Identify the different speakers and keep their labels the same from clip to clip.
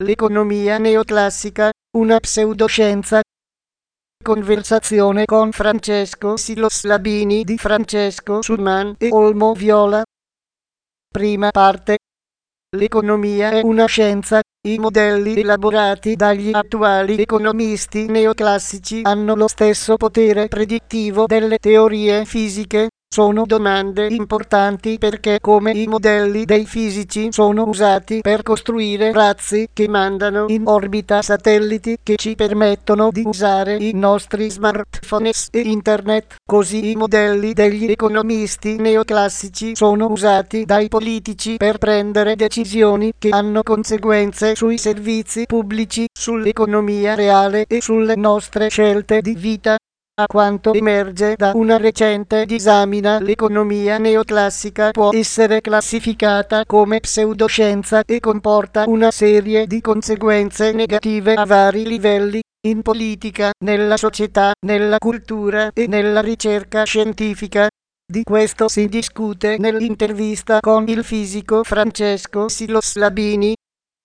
Speaker 1: L'economia neoclassica, una pseudoscienza. Conversazione con Francesco Silos Labini di Francesco Schulman e Olmo Viola. Prima parte. L'economia è una scienza. I modelli elaborati dagli attuali economisti neoclassici hanno lo stesso potere predittivo delle teorie fisiche. Sono domande importanti perché, come i modelli dei fisici, sono usati per costruire razzi che mandano in orbita satelliti che ci permettono di usare i nostri smartphones e internet. Così i modelli degli economisti neoclassici sono usati dai politici per prendere decisioni che hanno conseguenze sui servizi pubblici, sull'economia reale e sulle nostre scelte di vita. A quanto emerge da una recente disamina, l'economia neoclassica può essere classificata come pseudoscienza e comporta una serie di conseguenze negative a vari livelli, in politica, nella società, nella cultura e nella ricerca scientifica. Di questo si discute nell'intervista con il fisico Francesco Silos Labini.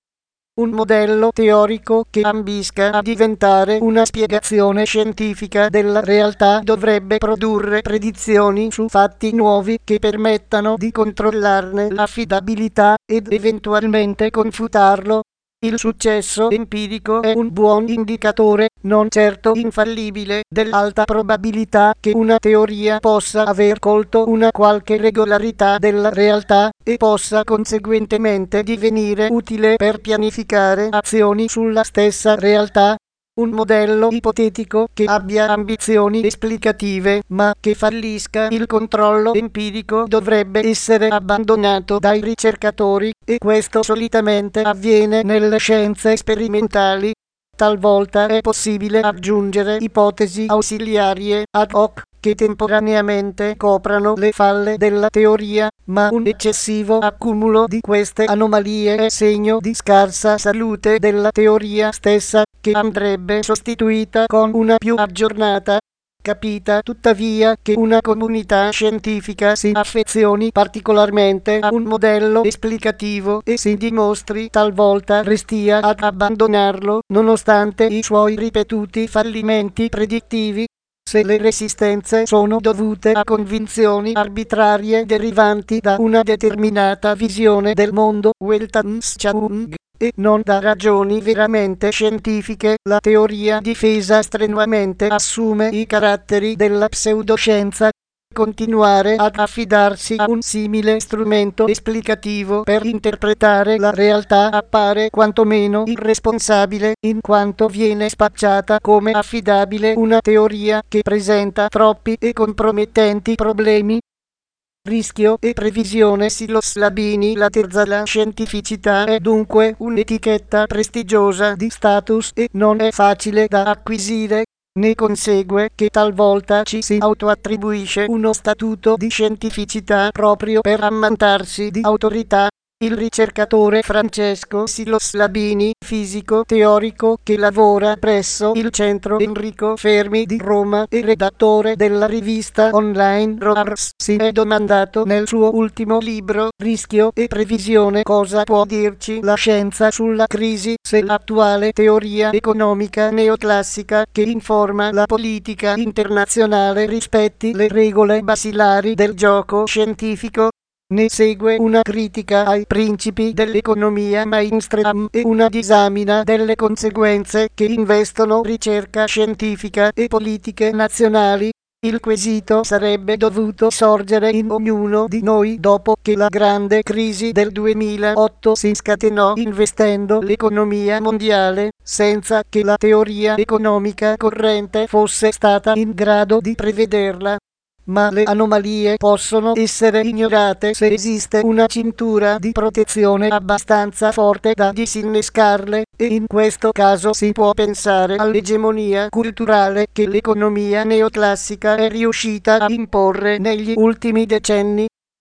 Speaker 1: Un modello teorico che ambisca a diventare una spiegazione scientifica della realtà dovrebbe produrre predizioni su fatti nuovi che permettano di controllarne l'affidabilità ed eventualmente confutarlo. Il successo empirico è un buon indicatore, non certo infallibile, dell'alta probabilità che una teoria possa aver colto una qualche regolarità della realtà e possa conseguentemente divenire utile per pianificare azioni sulla stessa realtà. Un modello ipotetico che abbia ambizioni esplicative ma che fallisca il controllo empirico dovrebbe essere abbandonato dai ricercatori, e questo solitamente avviene nelle scienze sperimentali. Talvolta è possibile aggiungere ipotesi ausiliarie ad hoc che temporaneamente coprano le falle della teoria, ma un eccessivo accumulo di queste anomalie è segno di scarsa salute della teoria stessa, che andrebbe sostituita con una più aggiornata. Capita tuttavia che una comunità scientifica si affezioni particolarmente a un modello esplicativo e si dimostri talvolta restia ad abbandonarlo, nonostante i suoi ripetuti fallimenti predittivi. Se le resistenze sono dovute a convinzioni arbitrarie derivanti da una determinata visione del mondo, Weltanschauung, e non da ragioni veramente scientifiche, la teoria difesa strenuamente assume i caratteri della pseudoscienza. Continuare ad affidarsi a un simile strumento esplicativo per interpretare la realtà appare quantomeno irresponsabile, in quanto viene spacciata come affidabile una teoria che presenta troppi e compromettenti problemi. Rischio e previsione Silos Labini. La terza, la scientificità, è dunque un'etichetta prestigiosa di status e non è facile da acquisire. Ne consegue che talvolta ci si autoattribuisce uno statuto di scientificità proprio per ammantarsi di autorità. Il ricercatore Francesco Silos Labini, fisico teorico che lavora presso il Centro Enrico Fermi di Roma e redattore della rivista online ROARS, si è domandato nel suo ultimo libro, Rischio e previsione, cosa può dirci la scienza sulla crisi, se l'attuale teoria economica neoclassica che informa la politica internazionale rispetti le regole basilari del gioco scientifico. Ne segue una critica ai principi dell'economia mainstream e una disamina delle conseguenze che investono ricerca scientifica e politiche nazionali. Il quesito sarebbe dovuto sorgere in ognuno di noi dopo che la grande crisi del 2008 si scatenò investendo l'economia mondiale, senza che la teoria economica corrente fosse stata in grado di prevederla. Ma le anomalie possono essere ignorate se esiste una cintura di protezione abbastanza forte da disinnescarle, e in questo caso si può pensare all'egemonia culturale che l'economia neoclassica è riuscita a imporre negli ultimi decenni.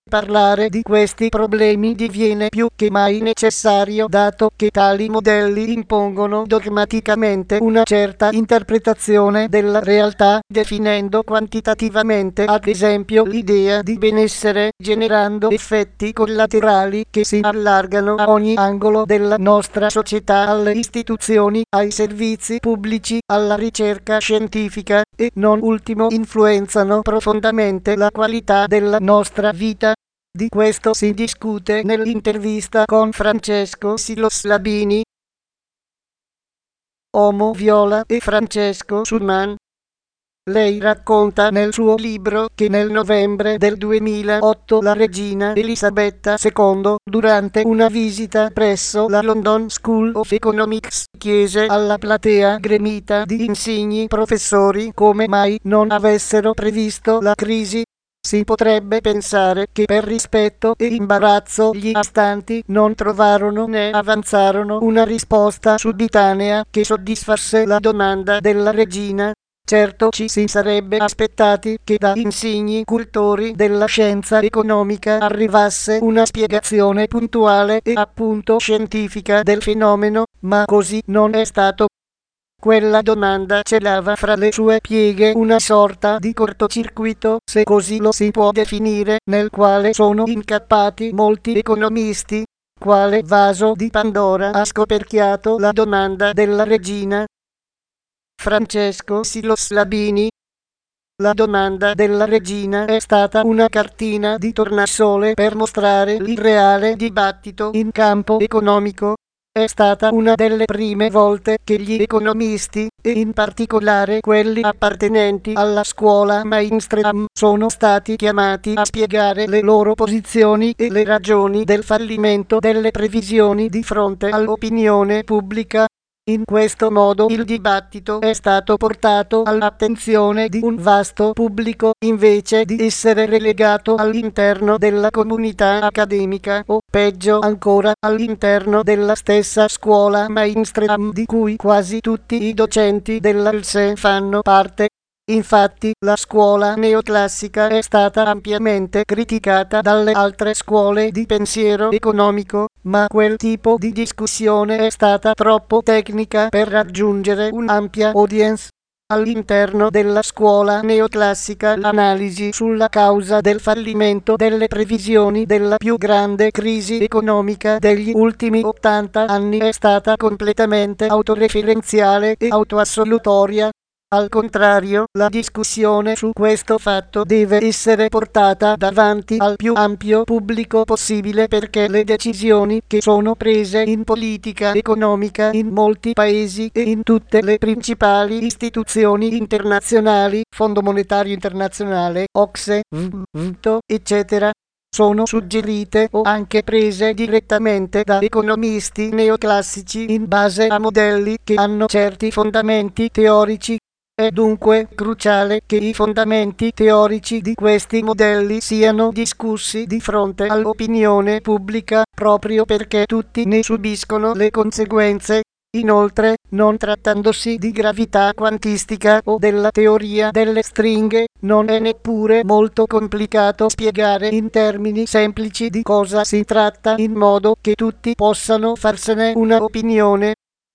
Speaker 1: Parlare di questi problemi diviene più che mai necessario, dato che tali modelli impongono dogmaticamente una certa interpretazione della realtà, definendo quantitativamente ad esempio l'idea di benessere, generando effetti collaterali che si allargano a ogni angolo della nostra società, alle istituzioni, ai servizi pubblici, alla ricerca scientifica e, non ultimo, influenzano profondamente la qualità della nostra vita. Di questo si discute nell'intervista con Francesco Silos Labini. Omo Viola e Francesco Sulman. Lei racconta nel suo libro che nel novembre del 2008 la regina Elisabetta II, durante una visita presso la London School of Economics, chiese alla platea gremita di insigni professori come mai non avessero previsto la crisi. Si potrebbe pensare che per rispetto e imbarazzo gli astanti non trovarono né avanzarono una risposta subitanea che soddisfasse la domanda della regina. Certo ci si sarebbe aspettati che da insigni cultori della scienza economica arrivasse una spiegazione puntuale e appunto scientifica del fenomeno, ma così non è stato. Quella domanda celava fra le sue pieghe una sorta di cortocircuito, se così lo si può definire, nel quale sono incappati molti economisti. Quale vaso di Pandora ha scoperchiato la domanda della regina? Francesco Silos Labini. La domanda della regina è stata una cartina di tornasole per mostrare il reale dibattito in campo economico. È stata una delle prime volte che gli economisti, e in particolare quelli appartenenti alla scuola mainstream, sono stati chiamati a spiegare le loro posizioni e le ragioni del fallimento delle previsioni di fronte all'opinione pubblica. In questo modo il dibattito è stato portato all'attenzione di un vasto pubblico, invece di essere relegato all'interno della comunità accademica o, peggio ancora, all'interno della stessa scuola mainstream di cui quasi tutti i docenti della LSE fanno parte. Infatti, la scuola neoclassica è stata ampiamente criticata dalle altre scuole di pensiero economico, ma quel tipo di discussione è stata troppo tecnica per raggiungere un'ampia audience. All'interno della scuola neoclassica l'analisi sulla causa del fallimento delle previsioni della più grande crisi economica degli ultimi 80 anni è stata completamente autoreferenziale e autoassolutoria. Al contrario, la discussione su questo fatto deve essere portata davanti al più ampio pubblico possibile, perché le decisioni che sono prese in politica economica in molti paesi e in tutte le principali istituzioni internazionali, Fondo Monetario Internazionale, OCSE, WTO, eccetera, sono suggerite o anche prese direttamente da economisti neoclassici in base a modelli che hanno certi fondamenti teorici. È dunque cruciale che i fondamenti teorici di questi modelli siano discussi di fronte all'opinione pubblica, proprio perché tutti ne subiscono le conseguenze. Inoltre, non trattandosi di gravità quantistica o della teoria delle stringhe, non è neppure molto complicato spiegare in termini semplici di cosa si tratta, in modo che tutti possano farsene una opinione.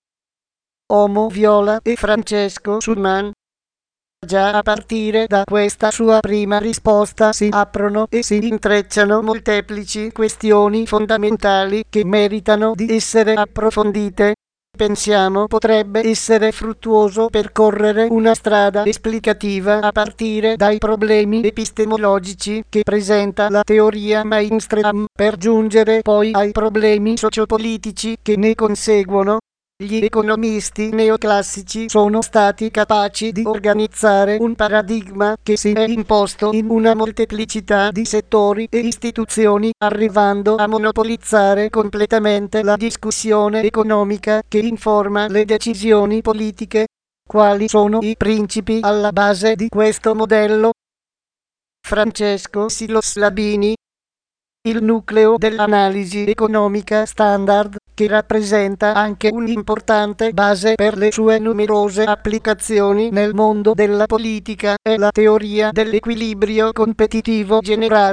Speaker 1: Omo Viola e Francesco Sulman. Già a partire da questa sua prima risposta si aprono e si intrecciano molteplici questioni fondamentali che meritano di essere approfondite. Pensiamo potrebbe essere fruttuoso percorrere una strada esplicativa a partire dai problemi epistemologici che presenta la teoria mainstream, per giungere poi ai problemi sociopolitici che ne conseguono. Gli economisti neoclassici sono stati capaci di organizzare un paradigma che si è imposto in una molteplicità di settori e istituzioni, arrivando a monopolizzare completamente la discussione economica che informa le decisioni politiche. Quali sono i principi alla base di questo modello? Francesco Silos Labini. Il nucleo dell'analisi economica standard, che rappresenta anche un'importante base per le sue numerose applicazioni nel mondo della politica, è la teoria dell'equilibrio competitivo generale.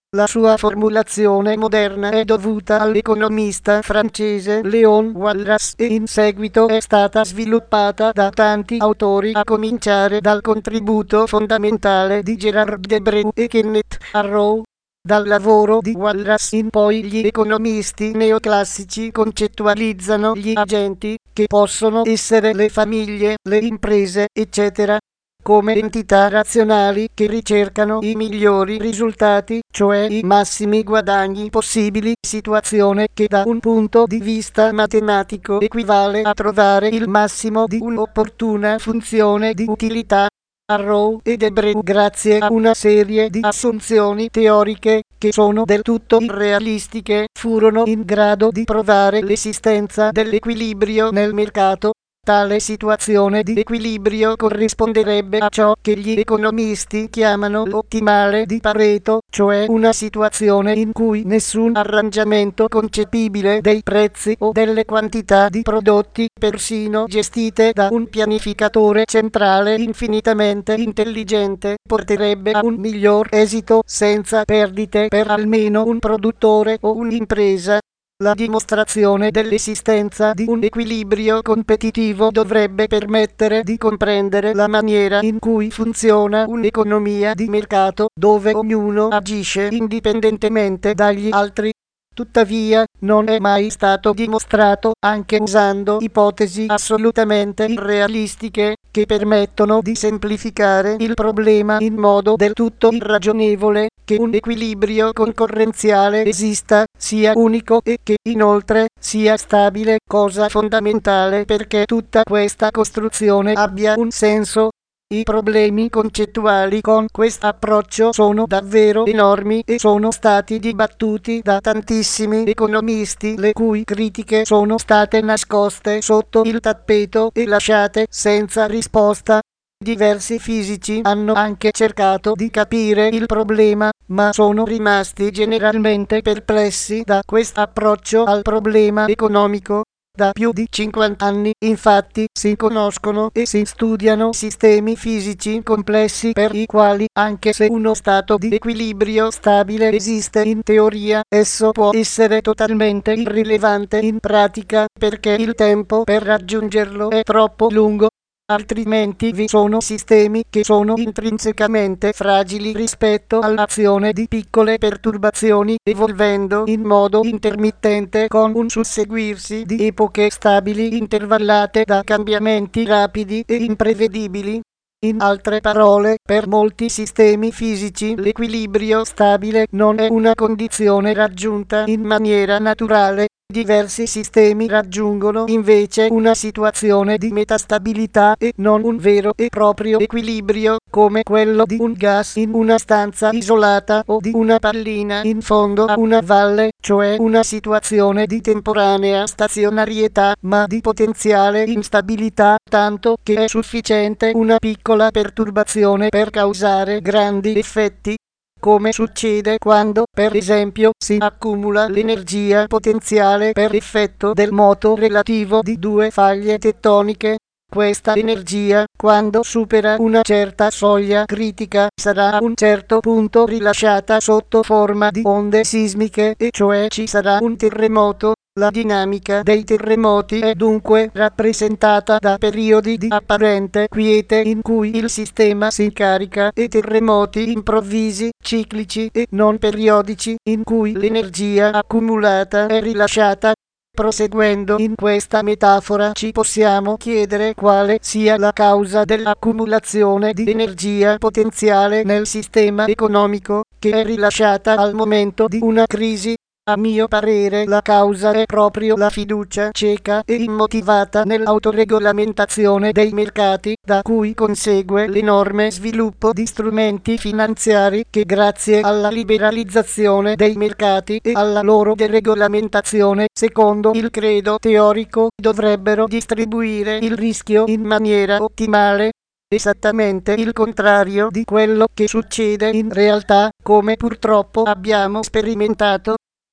Speaker 1: La sua formulazione moderna è dovuta all'economista francese Léon Walras e in seguito è stata sviluppata da tanti autori a cominciare dal contributo fondamentale di Gerard Debreu e Kenneth Arrow. Dal lavoro di Walras in poi gli economisti neoclassici concettualizzano gli agenti, che possono essere le famiglie, le imprese, eccetera, come entità razionali che ricercano i migliori risultati, cioè i massimi guadagni possibili, situazione che da un punto di vista matematico equivale a trovare il massimo di un'opportuna funzione di utilità. Arrow e Debreu, grazie a una serie di assunzioni teoriche che sono del tutto irrealistiche, furono in grado di provare l'esistenza dell'equilibrio nel mercato. Tale situazione di equilibrio corrisponderebbe a ciò che gli economisti chiamano l'ottimale di Pareto, cioè una situazione in cui nessun arrangiamento concepibile dei prezzi o delle quantità di prodotti, persino gestite da un pianificatore centrale infinitamente intelligente, porterebbe a un miglior esito senza perdite per almeno un produttore o un'impresa. La dimostrazione dell'esistenza di un equilibrio competitivo dovrebbe permettere di comprendere la maniera in cui funziona un'economia di mercato, dove ognuno agisce indipendentemente dagli altri. Tuttavia, non è mai stato dimostrato, anche usando ipotesi assolutamente irrealistiche, che permettono di semplificare il problema in modo del tutto irragionevole, che un equilibrio concorrenziale esista, sia unico e che inoltre sia stabile, cosa fondamentale perché tutta questa costruzione abbia un senso. I problemi concettuali con questo approccio sono davvero enormi e sono stati dibattuti da tantissimi economisti, le cui critiche sono state nascoste sotto il tappeto e lasciate senza risposta. Diversi fisici hanno anche cercato di capire il problema, ma sono rimasti generalmente perplessi da questo approccio al problema economico. Da più di 50 anni, infatti, si conoscono e si studiano sistemi fisici complessi per i quali, anche se uno stato di equilibrio stabile esiste in teoria, esso può essere totalmente irrilevante in pratica, perché il tempo per raggiungerlo è troppo lungo. Altrimenti vi sono sistemi che sono intrinsecamente fragili rispetto all'azione di piccole perturbazioni, evolvendo in modo intermittente con un susseguirsi di epoche stabili intervallate da cambiamenti rapidi e imprevedibili. In altre parole, per molti sistemi fisici l'equilibrio stabile non è una condizione raggiunta in maniera naturale. Diversi sistemi raggiungono invece una situazione di metastabilità e non un vero e proprio equilibrio, come quello di un gas in una stanza isolata o di una pallina in fondo a una valle, cioè una situazione di temporanea stazionarietà ma di potenziale instabilità, tanto che è sufficiente una piccola perturbazione per causare grandi effetti. Come succede quando, per esempio, si accumula l'energia potenziale per effetto del moto relativo di due faglie tettoniche. Questa energia, quando supera una certa soglia critica, sarà a un certo punto rilasciata sotto forma di onde sismiche, e cioè ci sarà un terremoto. La dinamica dei terremoti è dunque rappresentata da periodi di apparente quiete in cui il sistema si carica e terremoti improvvisi, ciclici e non periodici in cui l'energia accumulata è rilasciata. Proseguendo in questa metafora ci possiamo chiedere quale sia la causa dell'accumulazione di energia potenziale nel sistema economico, che è rilasciata al momento di una crisi. A mio parere la causa è proprio la fiducia cieca e immotivata nell'autoregolamentazione dei mercati, da cui consegue l'enorme sviluppo di strumenti finanziari che grazie alla liberalizzazione dei mercati e alla loro deregolamentazione, secondo il credo teorico, dovrebbero distribuire il rischio in maniera ottimale. Esattamente il contrario di quello che succede in realtà, come purtroppo abbiamo sperimentato.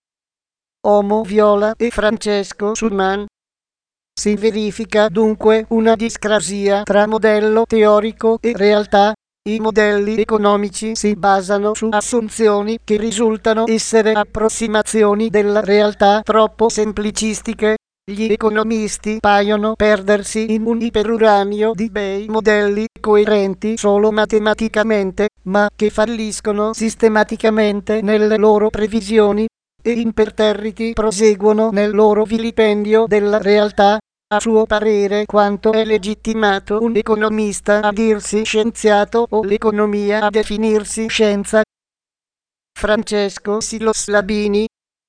Speaker 1: Omo Viola e Francesco Schumann. Si verifica dunque una discrasia tra modello teorico e realtà. I modelli economici si basano su assunzioni che risultano essere approssimazioni della realtà troppo semplicistiche. Gli economisti paiono perdersi in un iperuranio di bei modelli coerenti solo matematicamente, ma che falliscono sistematicamente nelle loro previsioni e imperterriti proseguono nel loro vilipendio della realtà. A suo parere, quanto è legittimato un economista a dirsi scienziato o l'economia a definirsi scienza? Francesco Silos Labini.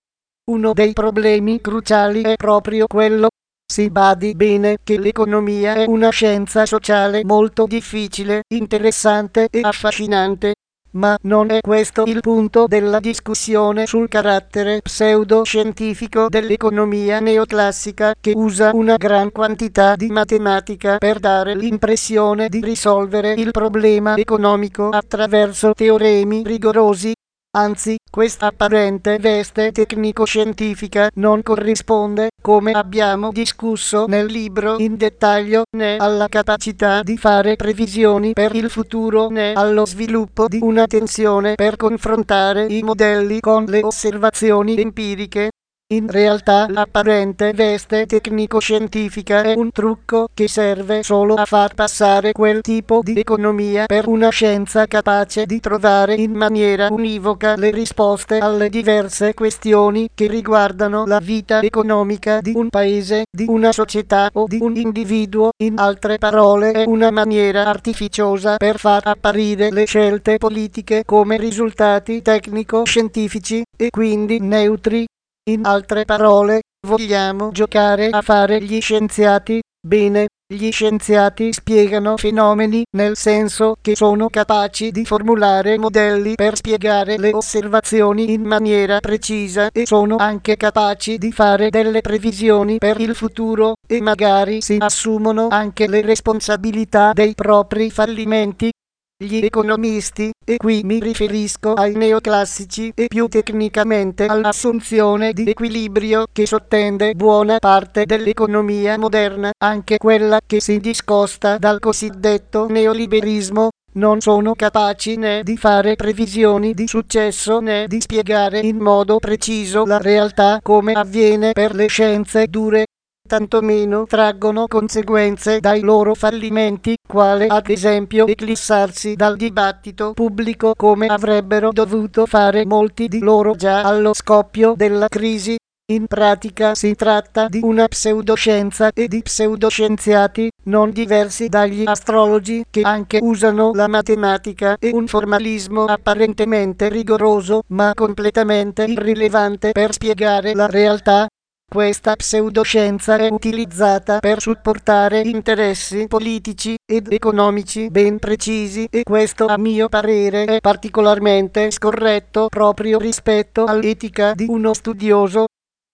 Speaker 1: Uno dei problemi cruciali è proprio quello. Si badi bene che l'economia è una scienza sociale molto difficile, interessante e affascinante. Ma non è questo il punto della discussione sul carattere pseudoscientifico dell'economia neoclassica, che usa una gran quantità di matematica per dare l'impressione di risolvere il problema economico attraverso teoremi rigorosi. Anzi, questa apparente veste tecnico-scientifica non corrisponde, come abbiamo discusso nel libro in dettaglio, né alla capacità di fare previsioni per il futuro né allo sviluppo di una tensione per confrontare i modelli con le osservazioni empiriche. In realtà l'apparente veste tecnico-scientifica è un trucco che serve solo a far passare quel tipo di economia per una scienza capace di trovare in maniera univoca le risposte alle diverse questioni che riguardano la vita economica di un paese, di una società o di un individuo. In altre parole, è una maniera artificiosa per far apparire le scelte politiche come risultati tecnico-scientifici e quindi neutri. In altre parole, vogliamo giocare a fare gli scienziati? Bene, gli scienziati spiegano fenomeni, nel senso che sono capaci di formulare modelli per spiegare le osservazioni in maniera precisa e sono anche capaci di fare delle previsioni per il futuro e magari si assumono anche le responsabilità dei propri fallimenti. Gli economisti, e qui mi riferisco ai neoclassici e più tecnicamente all'assunzione di equilibrio che sottende buona parte dell'economia moderna, anche quella che si discosta dal cosiddetto neoliberismo, non sono capaci né di fare previsioni di successo né di spiegare in modo preciso la realtà come avviene per le scienze dure. Tantomeno traggono conseguenze dai loro fallimenti, quale ad esempio eclissarsi dal dibattito pubblico come avrebbero dovuto fare molti di loro già allo scoppio della crisi. In pratica si tratta di una pseudoscienza e di pseudoscienziati, non diversi dagli astrologi, che anche usano la matematica e un formalismo apparentemente rigoroso, ma completamente irrilevante per spiegare la realtà. Questa pseudoscienza è utilizzata per supportare interessi politici ed economici ben precisi e questo a mio parere è particolarmente scorretto proprio rispetto all'etica di uno studioso.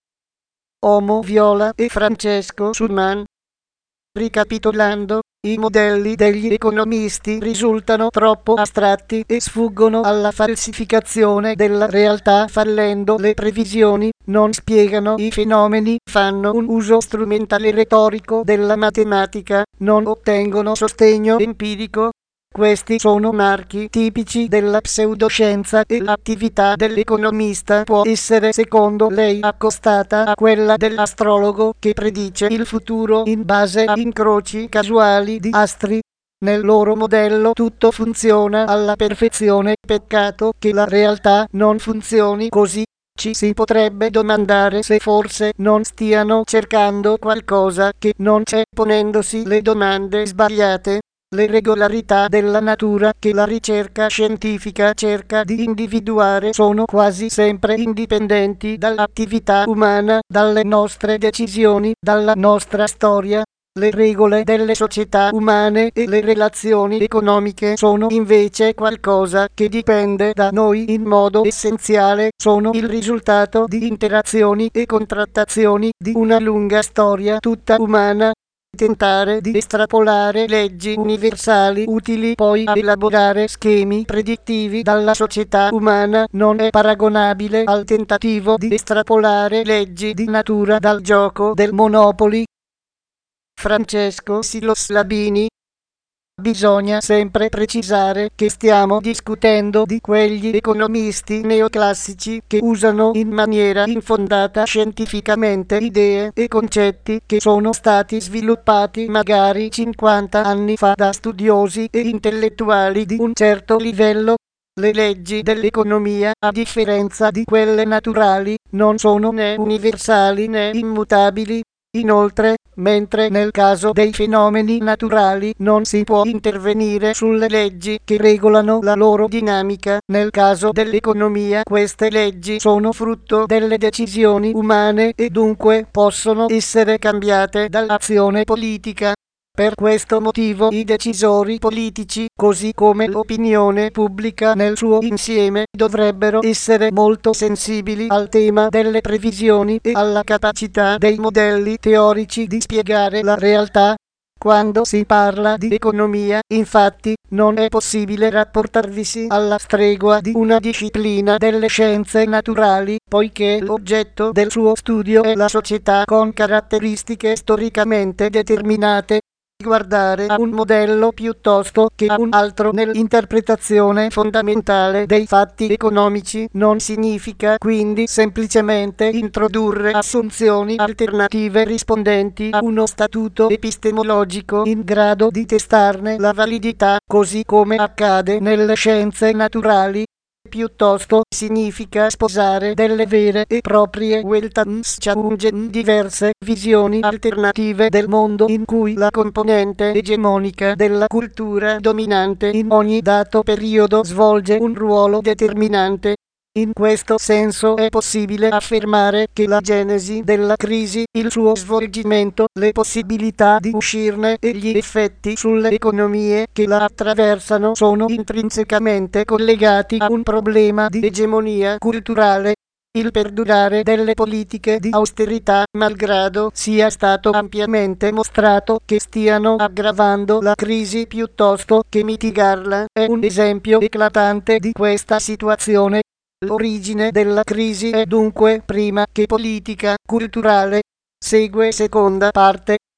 Speaker 1: Omo Viola e Francesco Schumann. Ricapitolando, i modelli degli economisti risultano troppo astratti e sfuggono alla falsificazione della realtà fallendo le previsioni, non spiegano i fenomeni, fanno un uso strumentale retorico della matematica, non ottengono sostegno empirico. Questi sono marchi tipici della pseudoscienza e l'attività dell'economista può essere, secondo lei, accostata a quella dell'astrologo che predice il futuro in base a incroci casuali di astri. Nel loro modello tutto funziona alla perfezione, peccato che la realtà non funzioni così. Ci si potrebbe domandare se forse non stiano cercando qualcosa che non c'è, ponendosi le domande sbagliate. Le regolarità della natura che la ricerca scientifica cerca di individuare sono quasi sempre indipendenti dall'attività umana, dalle nostre decisioni, dalla nostra storia. Le regole delle società umane e le relazioni economiche sono invece qualcosa che dipende da noi in modo essenziale, sono il risultato di interazioni e contrattazioni di una lunga storia tutta umana. Tentare di estrapolare leggi universali utili poi a elaborare schemi predittivi dalla società umana non è paragonabile al tentativo di estrapolare leggi di natura dal gioco del Monopoli. Francesco Silos Labini. Bisogna sempre precisare che stiamo discutendo di quegli economisti neoclassici che usano in maniera infondata scientificamente idee e concetti che sono stati sviluppati magari 50 anni fa da studiosi e intellettuali di un certo livello. Le leggi dell'economia, a differenza di quelle naturali, non sono né universali né immutabili. Inoltre, mentre nel caso dei fenomeni naturali non si può intervenire sulle leggi che regolano la loro dinamica, nel caso dell'economia queste leggi sono frutto delle decisioni umane e dunque possono essere cambiate dall'azione politica. Per questo motivo i decisori politici, così come l'opinione pubblica nel suo insieme, dovrebbero essere molto sensibili al tema delle previsioni e alla capacità dei modelli teorici di spiegare la realtà. Quando si parla di economia, infatti, non è possibile rapportarvisi alla stregua di una disciplina delle scienze naturali, poiché l'oggetto del suo studio è la società con caratteristiche storicamente determinate. Guardare a un modello piuttosto che a un altro nell'interpretazione fondamentale dei fatti economici non significa quindi semplicemente introdurre assunzioni alternative rispondenti a uno statuto epistemologico in grado di testarne la validità, così come accade nelle scienze naturali. Piuttosto significa sposare delle vere e proprie Weltanschauungen, diverse visioni alternative del mondo in cui la componente egemonica della cultura dominante in ogni dato periodo svolge un ruolo determinante. In questo senso è possibile affermare che la genesi della crisi, il suo svolgimento, le possibilità di uscirne e gli effetti sulle economie che la attraversano sono intrinsecamente collegati a un problema di egemonia culturale. Il perdurare delle politiche di austerità, malgrado sia stato ampiamente mostrato che stiano aggravando la crisi piuttosto che mitigarla, è un esempio eclatante di questa situazione. L'origine della crisi è dunque prima che politica, culturale. Segue seconda parte.